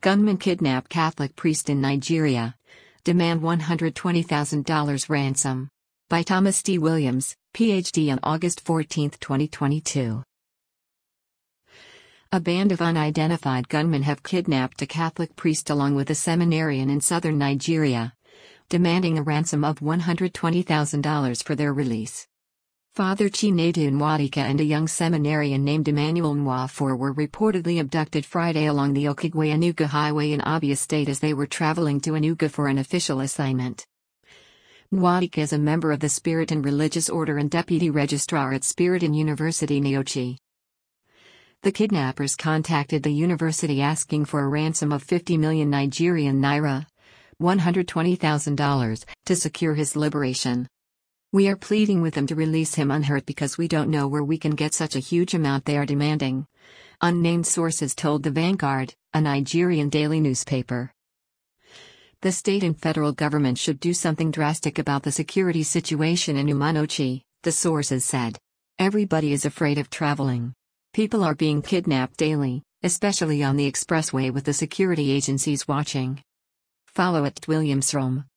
Gunmen kidnap Catholic priest in Nigeria. Demand $120,000 ransom. By Thomas D. Williams, Ph.D. on August 14, 2022. A band of unidentified gunmen have kidnapped a Catholic priest along with a seminarian in southern Nigeria, demanding a ransom of $120,000 for their release. Father Chinedu Nwadike and a young seminarian named Emmanuel Nwafor were reportedly abducted Friday along the Okigwe-Enugu Highway in Abia State as they were traveling to Enugu for an official assignment. Nwadike is a member of the Spiritan Religious Order and Deputy Registrar at Spiritan University Neochi. The kidnappers contacted the university asking for a ransom of 50 million Nigerian naira, $120,000, to secure his liberation. We are pleading with them to release him unhurt because we don't know where we can get such a huge amount they are demanding, unnamed sources told The Vanguard, a Nigerian daily newspaper. The state and federal government should do something drastic about the security situation in Umunochi, the sources said. Everybody is afraid of traveling. People are being kidnapped daily, especially on the expressway with the security agencies watching. Follow @WilliamsRome.